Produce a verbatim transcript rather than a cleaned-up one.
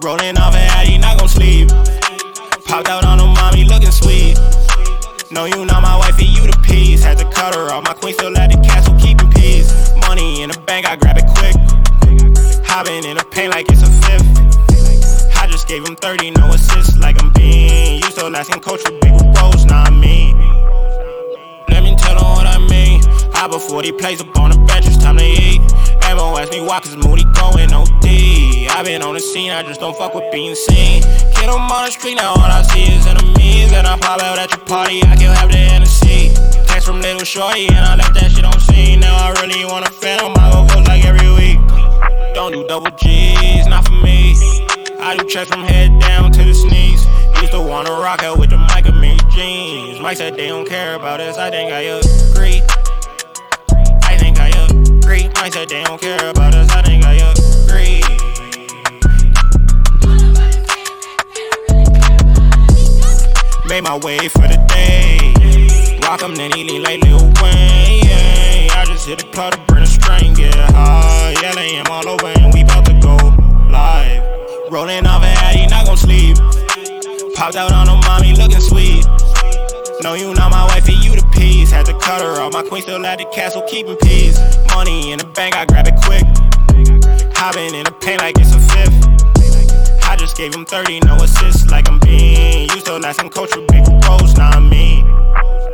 Rolling off an addy, not gon' sleep. Popped out on her mommy, looking sweet. No, you not my wifey, you the piece. Had to cut her off, my queen still at the castle, keeping peace. Money in the bank, I grab it quick. Hopping in the paint like it's a fifth. I just gave him thirty, no assists like I'm being. You still asking coach for big roles, not me. Let me tell them what I mean. I put forty plays up on the bench, it's time to eat. Ammo ask me why, cause Moody going O D. I been on the scene, I just don't fuck with being seen. Kid, I'm on the street, now all I see is enemies. And I pop out at your party, I can have the Hennessy. Text from little shorty, and I left that shit on scene. Now I really want a fan on my go like every week. Don't do double G's, not for me. I do checks from head down to the sneeze. Used to wanna rock out with the mic of me jeans. Mike said they don't care about us, I think I agree. I think I agree. Mike said they don't care about us, I think I agree. Made my way for the day. Rock 'em, then he lean like Lil Wayne. Yeah. I just hit the club to burn a string, get high. Yeah, they am all over and we bout to go live. Rolling off an addy, not gon' sleep. Popped out on her mommy, looking sweet. No, you not my wifey, you the piece. Had to cut her off, my queen still at the castle, keeping peace. Money in the bank, I grab it quick. Hopping in the paint like it's a fifth. I just gave him thirty, no assists like I'm being. You still asking coach for big roles, not me.